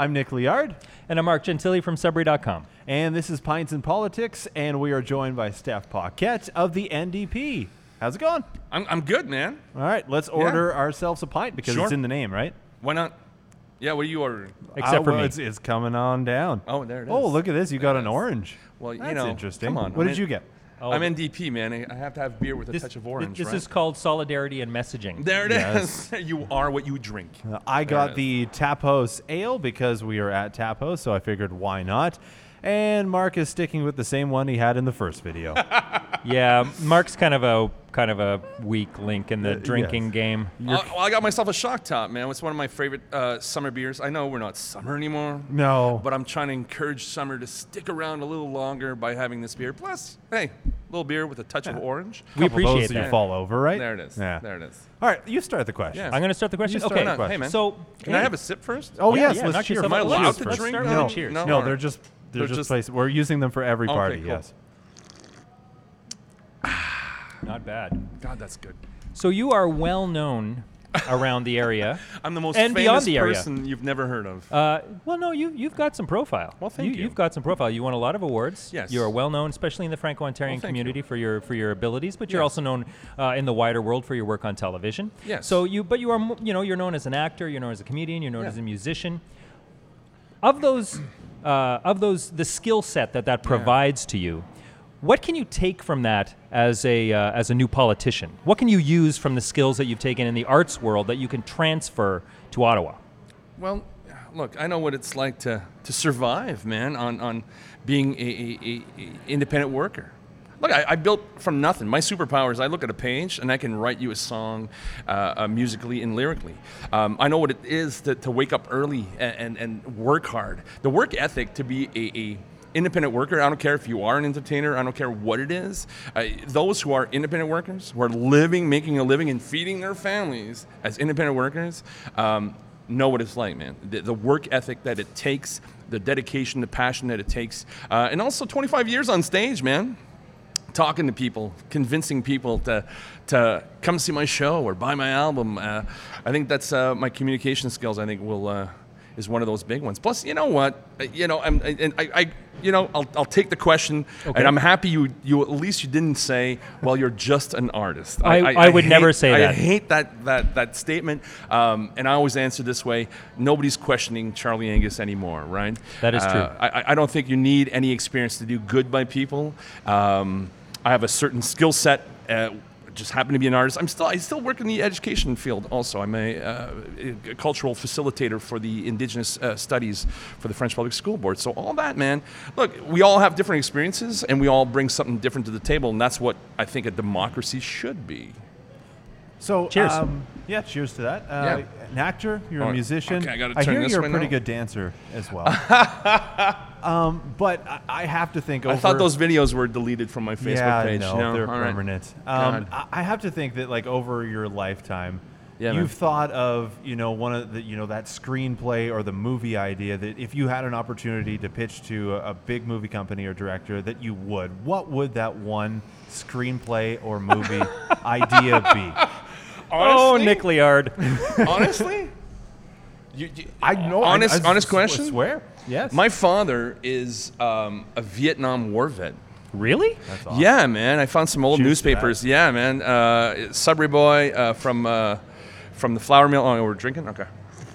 I'm Nick Liard. And I'm Mark Gentili from Subry.com. And this is Pints and Politics, and we are joined by Steph Paquette of the NDP. How's it going? I'm good, man. All right, let's order ourselves a pint because it's in the name, right? Why not? Yeah, what are you ordering? Except for me. It's coming on down. Oh, there it is. Oh, look at this. You got an orange. Well, That's you know, interesting. come on. What did you get? Oh, I'm NDP, man. I have to have beer with a touch of orange, This right? is called solidarity and messaging. There it Yes. is. You are what you drink. I There got it the Tap House Ale because we are at Tap House, so I figured why not? And Mark is sticking with the same one he had in the first video. Yeah, Mark's kind of a weak link in the drinking yes. game. Well, I got myself a Shock Top, man. It's one of my favorite summer beers. I know we're not summer anymore. No. But I'm trying to encourage summer to stick around a little longer by having this beer. Plus, hey, a little beer with a touch of orange. We appreciate those that. you fall over, right? There it is. Yeah. There it is. All right, you start the question. Yeah. I'm going to start the question. You start Okay. the question. Hey, man. So, Can I have a sip first? Oh, Yeah, yes, yeah, let's knock cheers. yourself Am I out. allowed Cheers to first. drink? Start No, with a cheers. No. No, All they're right. just They're just- places. We're using them for every Okay, party, cool. yes. Not bad. God, that's good. So you are well known around the area. I'm the most And famous beyond the area. person you've never heard of. Well, no, you've got some profile. Well, thank you. You've got some profile. You won a lot of awards. Yes. You are well known, especially in the Franco-Ontarian Well, thank community for your abilities, but you're Yes. also known in the wider world for your work on television. Yes. So you are you're known as an actor. You're known as a comedian. You're known as a musician. Of those, the skill set that provides to you. What can you take from that as a new politician? What can you use from the skills that you've taken in the arts world that you can transfer to Ottawa? Well, look, I know what it's like to survive, man, on being a independent worker. Look, I built from nothing. My superpower is I look at a page and I can write you a song musically and lyrically. I know what it is to wake up early and work hard. The work ethic to be a independent worker, I don't care if you are an entertainer, I don't care what it is. Those who are independent workers, who are making a living and feeding their families as independent workers, know what it's like, man. The work ethic that it takes, the dedication, the passion that it takes, and also 25 years on stage, man. Talking to people, convincing people to come see my show or buy my album. I think that's my communication skills. I think is one of those big ones. Plus, you know what? I'll take the question, and I'm happy you at least you didn't say, well, you're just an artist. I would never say that. I hate that statement, and I always answer this way: nobody's questioning Charlie Angus anymore, right? That is true. I don't think you need any experience to do good by people. I have a certain skill set. Just happen to be an artist. I still work in the education field. Also, I'm a cultural facilitator for the Indigenous studies for the French Public School Board. So all that, man. Look, we all have different experiences, and we all bring something different to the table, and that's what I think a democracy should be. So, cheers. Yeah, cheers to that. Yeah. An actor, you're All a right. musician. Okay, I gotta I turn hear this you're way a pretty now. good dancer as well. But I have to think over... I thought those videos were deleted from my Facebook page. No, No, they're all right. permanent. God. I have to think that, like, over your lifetime, Yeah, you've man. thought of, one of the, that screenplay or the movie idea that if you had an opportunity to pitch to a big movie company or director that you would. What would that one screenplay or movie idea be? Oh, Honestly? Nick Liard. Honestly? I know. Honest question? Swear. Yes. My father is a Vietnam War vet. Really? That's awesome. Yeah, man. I found some old Cheers to newspapers. Yeah, man. Sudbury boy from the flour mill. Oh, we're drinking? Okay.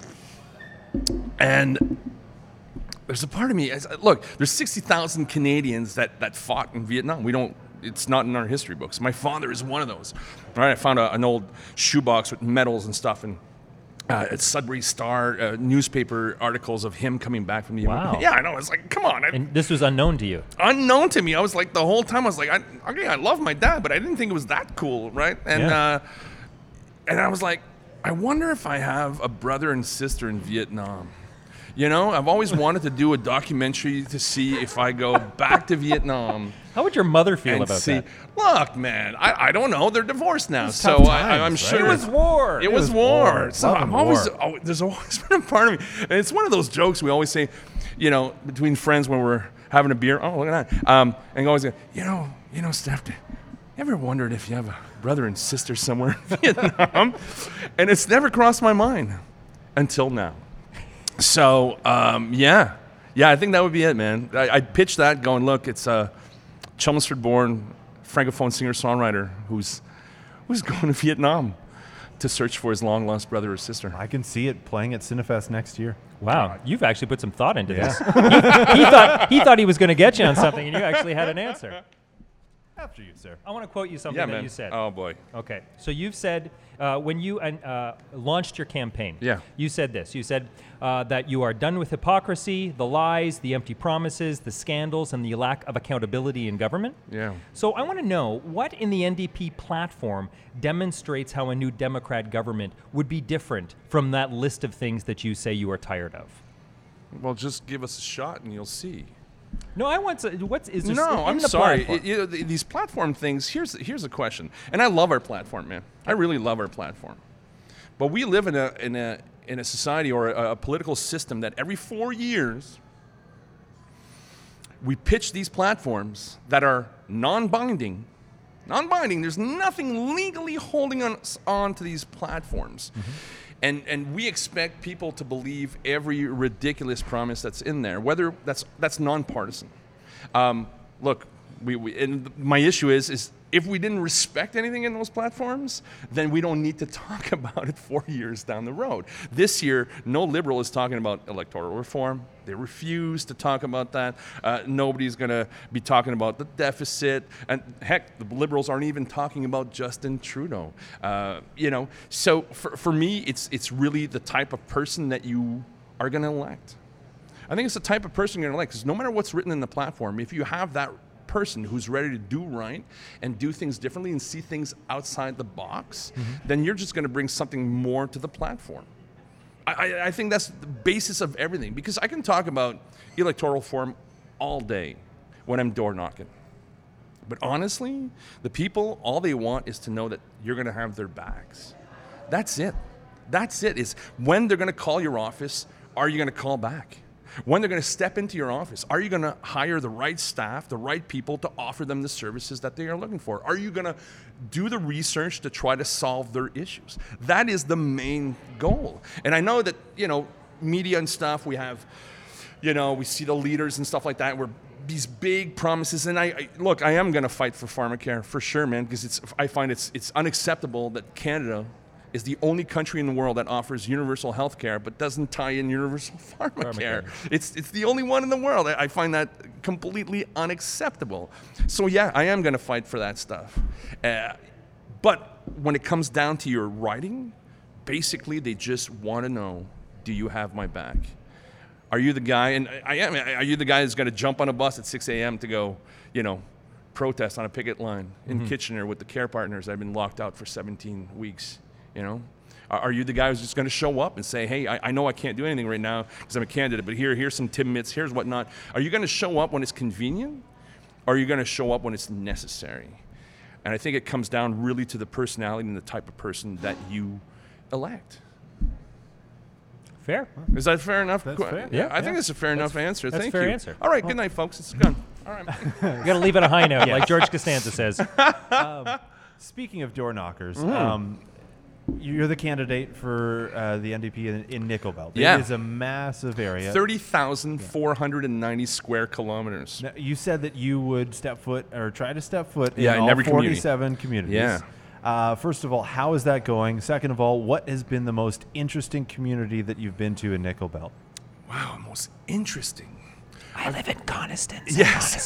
And there's a part of me. Look, there's 60,000 Canadians that fought in Vietnam. It's not in our history books. My father is one of those. All right, I found an old shoebox with medals and stuff, and at Sudbury Star newspaper articles of him coming back from the Wow. Yeah, I know. It's like, come on. And this was unknown to you. Unknown to me. I was like, the whole time I was like, I love my dad, but I didn't think it was that cool, right? And Yeah. and I was like, I wonder if I have a brother and sister in Vietnam. I've always wanted to do a documentary to see if I go back to Vietnam. How would your mother feel And about see, that? look, man, I don't know. They're divorced now, It's so tough I'm times, sure right? It was war. It was war. So Love I'm and always, war. there's always been a part of me. And it's one of those jokes we always say, between friends when we're having a beer. Oh, look at that. And always go, Steph, you ever wondered if you have a brother and sister somewhere in Vietnam? And it's never crossed my mind until now. So yeah, I think that would be it, man. I'd pitch that, going, look, it's a Chelmsford-born francophone singer-songwriter who's going to Vietnam to search for his long-lost brother or sister. I can see it playing at Cinefest next year. Wow, you've actually put some thought into Yeah. this. He thought he was going to get you on something, and you actually had an answer. After you, sir. I want to quote you something Yeah, that man. you said. Oh boy. Okay, so you've said when you launched your campaign, Yeah. you said this. You said that you are done with hypocrisy, the lies, the empty promises, the scandals, and the lack of accountability in government. Yeah. So I want to know what in the NDP platform demonstrates how a new Democrat government would be different from that list of things that you say you are tired of. Well, just give us a shot and you'll see. No, I want to. What is there? No, in I'm the sorry. platform? These platform things. Here's a question, and I love our platform, man. I really love our platform. But we live in a society or a political system that every 4 years we pitch these platforms that are non-binding. Non-binding. There's nothing legally holding us on to these platforms. And we expect people to believe every ridiculous promise that's in there, whether that's nonpartisan. Look, and my issue is if we didn't respect anything in those platforms, then we don't need to talk about it 4 years down the road. This year, no liberal is talking about electoral reform. They refuse to talk about that. Nobody's going to be talking about the deficit. And heck, the liberals aren't even talking about Justin Trudeau. So for me, it's really the type of person that you are going to elect. I think it's the type of person you're going to elect, because no matter what's written in the platform, if you have that person who's ready to do right and do things differently and see things outside the box, then you're just going to bring something more to the platform. I think that's the basis of everything, because I can talk about electoral reform all day when I'm door knocking. But honestly, the people, all they want is to know that you're going to have their backs. That's it. That's it. Is when they're going to call your office, are you going to call back? When they're going to step into your office, are you going to hire the right staff, the right people to offer them the services that they are looking for? Are you going to do the research to try to solve their issues? That is the main goal. And I know that, media and stuff, we have, we see the leaders and stuff like that, where these big promises, and I am going to fight for pharmacare for sure, man, because I find it's unacceptable that Canada is the only country in the world that offers universal health care but doesn't tie in universal pharmacare. It's the only one in the world. I find that completely unacceptable. So yeah, I am going to fight for that stuff. But when it comes down to your writing, basically they just want to know, do you have my back? Are you the guy, and I am, are you the guy that's going to jump on a bus at 6 a.m. to go, protest on a picket line in Kitchener with the care partners that have been locked out for 17 weeks? Are you the guy who's just going to show up and say, hey, I know I can't do anything right now because I'm a candidate, but here's some Timbits, here's whatnot. Are you going to show up when it's convenient, or are you going to show up when it's necessary? And I think it comes down really to the personality and the type of person that you elect. Fair. Is that fair enough? That's fair. Yeah. I think that's a fair enough answer. that's a Thank fair you. answer. All right, good night, folks. It's gone. All right. You got to leave it a high note, like George Costanza says. Speaking of door knockers, you're the candidate for the NDP in Nickel Belt. Yeah. It is a massive area. 30,490 square kilometers. Now, you said that you would try to step foot Yeah, in in all every community. 47 communities. Yeah. First of all, how is that going? Second of all, what has been the most interesting community that you've been to in Nickel Belt? Wow, most interesting. I live in Coniston. Yes.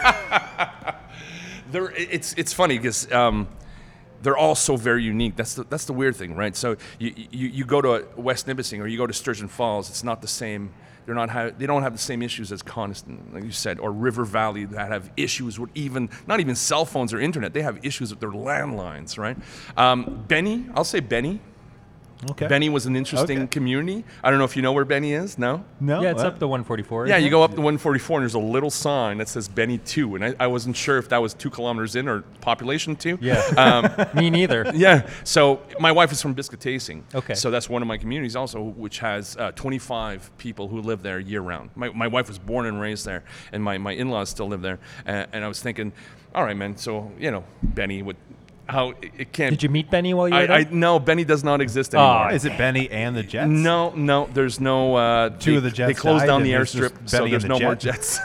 It's funny because they're all so very unique. That's the weird thing, right? So you go to West Nipissing or you go to Sturgeon Falls, it's not the same. They don't have the same issues as Coniston, like you said, or River Valley that have issues with not even cell phones or internet. They have issues with their landlines, right? Benny, I'll say Benny. Okay. Benny was an interesting community. I don't know if you know where Benny is. No? No? Yeah, it's What? up the 144. Yeah, isn't you it? go up to 144 and there's a little sign that says Benny 2. And I wasn't sure if that was 2 kilometers in or population 2. Yeah. Me neither. Yeah. So my wife is from Biscatacing. Okay. So that's one of my communities also, which has 25 people who live there year round. My wife was born and raised there, and my in-laws still live there. And I was thinking, all right, man, so, Benny with how it can't. Did you meet Benny while you were there? No, Benny does not exist anymore. Is it Benny and the Jets? No, there's no. Two of the Jets They closed died, down and the there's just airstrip, so Benny there's and the no more Jet. Jets.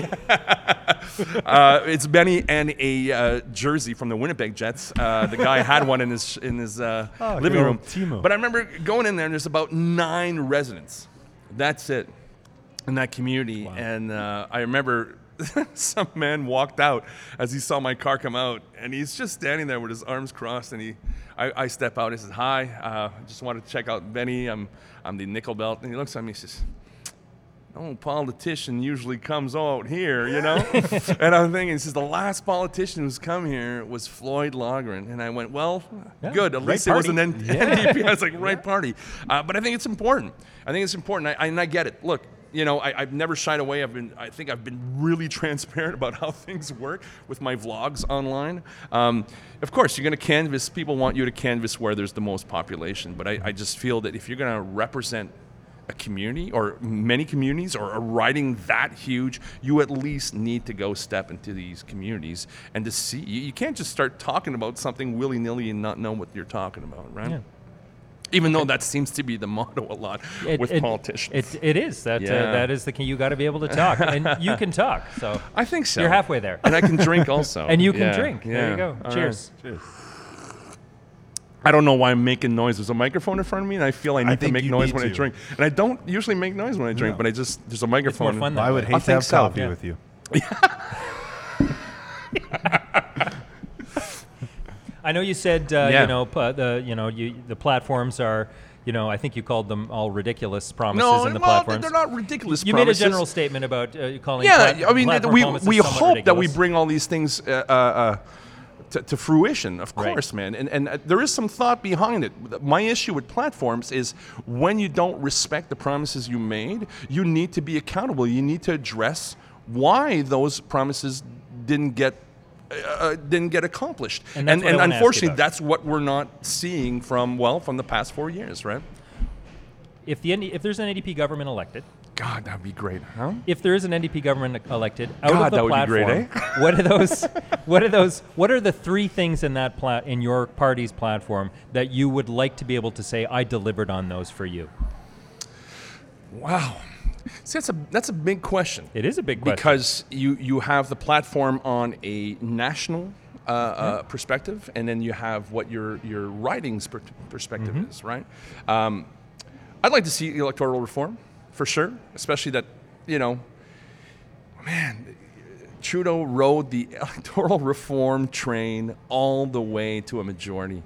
It's Benny and a jersey from the Winnipeg Jets. The guy had one in his living good room. old Timo. But I remember going in there, and there's about 9 residents. That's it in that community. Wow. And I remember some man walked out as he saw my car come out, and he's just standing there with his arms crossed. And I step out. And he says, "Hi, I just wanted to check out Benny. I'm the nickel belt." And he looks at me. He says, "No politician usually comes out here, you know." And I'm thinking, he says, "The last politician who's come here was Floyd Logren." And I went, "Well, Yeah, good. At right least it was an party. NDP." I was like, "Right party." But I think it's important. I get it. Look, you know, I've never shied away. I think I've been really transparent about how things work with my vlogs online. Of course, you're going to canvass. People want you to canvass where there's the most population. But I just feel that if you're going to represent a community or many communities or a riding that huge, you at least need to go step into these communities and to see. You can't just start talking about something willy-nilly and not know what you're talking about, right? Yeah. Even though that seems to be the motto a lot with politicians. It is. That is the key. You got to be able to talk. And you can talk. So I think so. you're halfway there. And I can drink also. And you can Yeah, drink. There yeah. you go. All Cheers. right. I don't know why I'm making noise. There's a microphone in front of me, and I feel I need to think make you noise need when I to. drink. And I don't usually make noise when I drink, No. but there's a microphone. fun that I would way. hate I to have think so, coffee yeah. with you. I know you said Yeah. the platforms are, I think you called them all ridiculous promises No, in the well, platforms. they're not ridiculous You promises. made a general statement about calling. Yeah, I mean, platform we promises hope somewhat that we ridiculous. bring all these things to fruition, of Right. course, man. And there is some thought behind it. My issue with platforms is when you don't respect the promises you made, you need to be accountable. You need to address why those promises didn't get accomplished. And that's what I wanna ask you unfortunately, about. that's what we're not seeing from the past 4 years, right? If there's an NDP government elected, God, that'd be great, huh? if there is an NDP government elected, out God, of the that would be platform, great, what are the 3 things in that in your party's platform that you would like to be able to say, I delivered on those for you? Wow. See, that's a big question. It is a big question. Because you have the platform on a national perspective, and then you have what your writing's perspective is, right? I'd like to see electoral reform, for sure, especially that, Trudeau rode the electoral reform train all the way to a majority.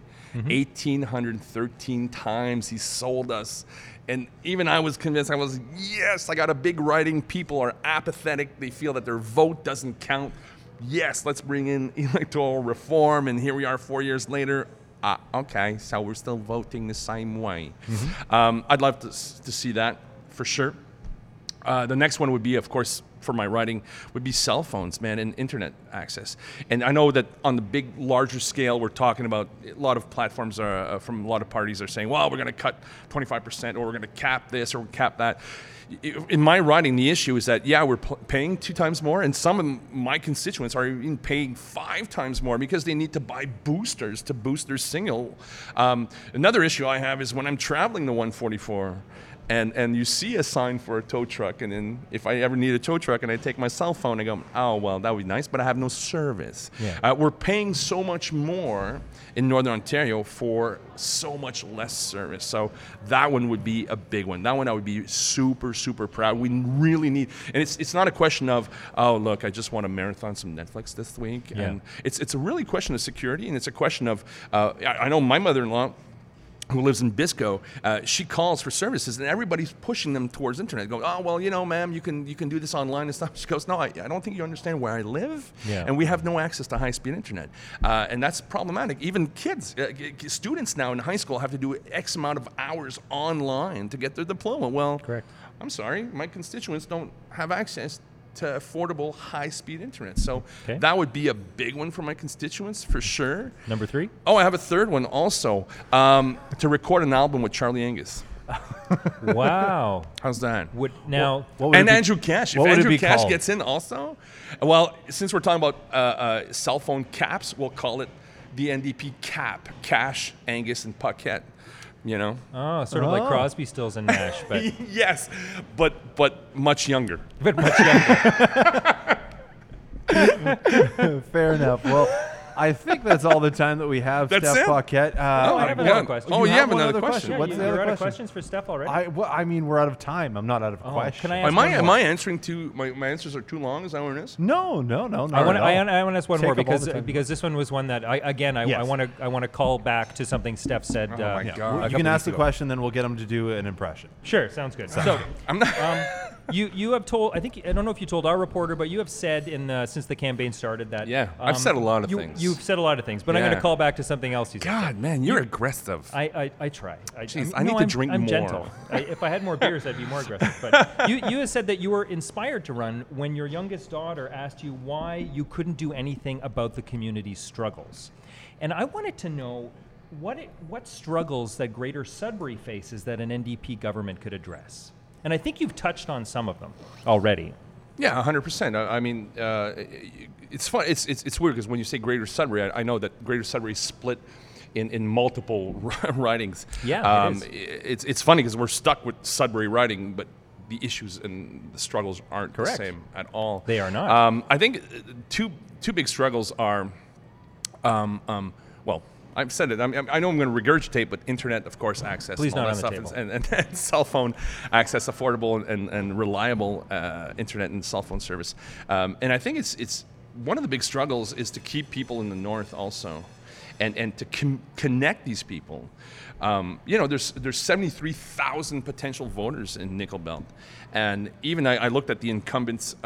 1,813 times he sold us. And even I was convinced, yes, I got a big writing. People are apathetic. They feel that their vote doesn't count. Yes, let's bring in electoral reform. And here we are 4 years later. Okay, so we're still voting the same way. I'd love to see that for sure. The next one would be, of course, for my writing, would be cell phones, man, and internet access. And I know that on the big, larger scale, we're talking about a lot of platforms from a lot of parties are saying, well, we're going to cut 25%, or we're going to cap this, or cap that. In my writing, the issue is that, we're paying 2 times more, and some of my constituents are even paying 5 times more because they need to buy boosters to boost their signal. Another issue I have is when I'm traveling the 144, and you see a sign for a tow truck, and then if I ever need a tow truck and I take my cell phone, I go, oh, well, that would be nice, but I have no service. Yeah. We're paying so much more in Northern Ontario for so much less service. So that one would be a big one. That one I would be super, super proud. We really need, and it's not a question of, oh, look, I just want to marathon some Netflix this week. Yeah. And it's a really question of security, and it's a question of, I know my mother-in-law, who lives in Biscoe, she calls for services, and everybody's pushing them towards internet. Going, oh, well, ma'am, you can do this online and stuff. She goes, no, I don't think you understand where I live, and we have no access to high-speed internet, and that's problematic. Even kids, students now in high school have to do X amount of hours online to get their diploma. Well, Correct. I'm sorry, my constituents don't have access to affordable high-speed internet. So Okay. that would be a big one for my constituents, for sure. Number 3? Oh, I have a third one also. To record an album with Charlie Angus. Wow. How's that? Now, What would And it be- Andrew Cash. If what would it Andrew be Cash called? gets in also, well, since we're talking about cell phone caps, we'll call it the NDP cap, Cash, Angus, and Paquette. You know? Oh, sort of like Crosby, Stills, and Nash, but Yes, but much younger. but much younger. Fair enough. Well, I think that's all the time that we have, That's Steph it? Paquette. I have another question. Oh, You you have another one other question. Yeah, What's you- the you're other out of question? questions for Steph already? I mean, we're out of time. I'm not out of questions. can I ask Am one I more? answering too? My answers are too long. Is that what it is? No, not I want at all. to ask one Take more up all because the time. because this one was one that I Yes. want to call back to something Steph said. my a God. couple You can ask weeks the ago. question, then we'll get them to do an impression. Sure, sounds good. So, I'm not. you have told, I don't know if you told our reporter, but you have said since the campaign started that Yeah, I've said a lot of things. You've said a lot of things, but I'm going Yeah. to call back to something else you said. God, man, you're aggressive. I try. Jeez, I need to drink I'm more. gentle. If I had more beers, I'd be more aggressive. But you have said that you were inspired to run when your youngest daughter asked you why you couldn't do anything about the community's struggles. And I wanted to know what struggles that Greater Sudbury faces that an NDP government could address. And I think you've touched on some of them already. Yeah, 100%. I mean, it's fun. It's weird because when you say Greater Sudbury, I know that Greater Sudbury is split in multiple ridings. Yeah, it's funny because we're stuck with Sudbury riding, but the issues and the struggles aren't Correct. the same at all. They are not. I think two big struggles are, well, I've said it. I know I'm going to regurgitate, but internet, of course, access. Please and all not that on the stuff, table. and cell phone access, affordable and reliable internet and cell phone service. And I think it's one of the big struggles is to keep people in the north also, and to connect these people. There's 73,000 potential voters in Nickel Belt, and even I looked at the incumbent's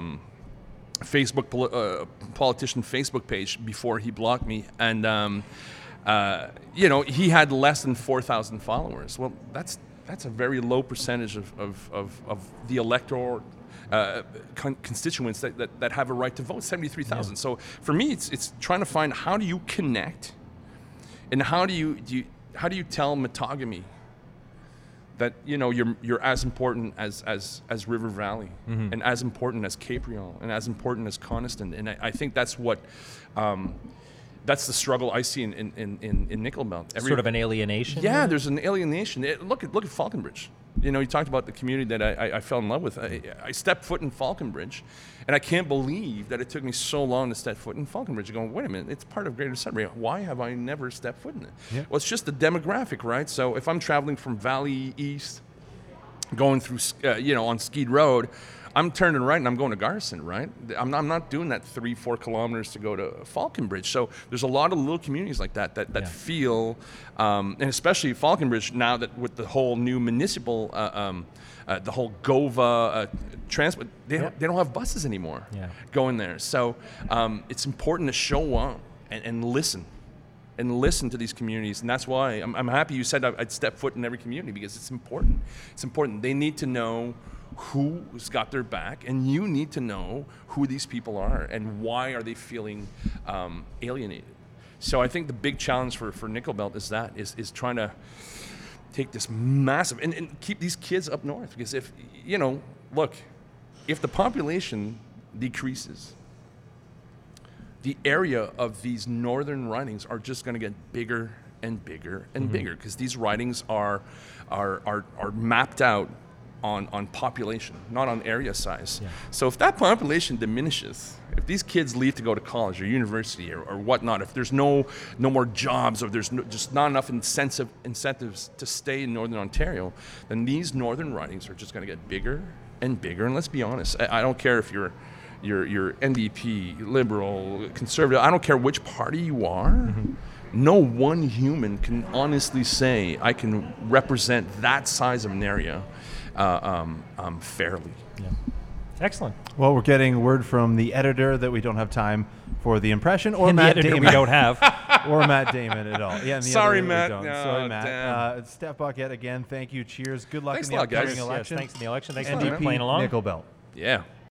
politician Facebook page before he blocked me, and he had less than 4,000 followers. Well, that's a very low percentage of the electoral constituents that have a right to vote. 73,000. Yeah. So for me, it's trying to find how do you connect, and how do you tell Metagami that you're as important as River Valley, mm-hmm. and as important as Capriol, and as important as Coniston, and I think that's what that's the struggle I see in Nickel Belt. Sort of an alienation. Yeah, there's an alienation. Look at Falconbridge. You talked about the community that I fell in love with. I stepped foot in Falconbridge, and I can't believe that it took me so long to step foot in Falconbridge. Going, wait a minute, it's part of Greater Sudbury. Why have I never stepped foot in it? Yeah. Well, it's just the demographic, right? So if I'm traveling from Valley East, going through, on Skeed Road, I'm turning right and I'm going to Garrison, right? I'm not doing that 3-4 kilometers to go to Falconbridge. So there's a lot of little communities like that yeah. feel, and especially Falconbridge now that with the whole new municipal, the whole GOVA transport, they don't have buses anymore going there. So it's important to show up and listen. And listen to these communities, and that's why I'm happy you said I'd step foot in every community, because it's important. It's important. They need to know who's got their back, and you need to know who these people are and why are they feeling alienated. So I think the big challenge for Nickel Belt is trying to take this massive and keep these kids up north, because if the population decreases, the area of these northern ridings are just going to get bigger and bigger and mm-hmm. bigger, because these ridings are mapped out on population, not on area size. Yeah. So if that population diminishes, if these kids leave to go to college or university or whatnot, if there's no more jobs, or there's just not enough incentives to stay in Northern Ontario, then these northern ridings are just going to get bigger and bigger. And let's be honest, I don't care if you're NDP, Liberal, Conservative, I don't care which party you are. Mm-hmm. No one human can honestly say I can represent that size of an area fairly. Yeah. Excellent. Well, we're getting word from the editor that we don't have time for the impression, or and Matt the editor Damon. We don't have. Or Matt Damon at all. Yeah, and the Sorry, editor Matt. We don't. No, Sorry, Matt. damn. Steph Paquette again. Thank you. Cheers. Good luck Thanks in the a lot, guys. upcoming election. Yes, thanks in the election. Thanks NDP for playing along. Nickel Belt. Yeah.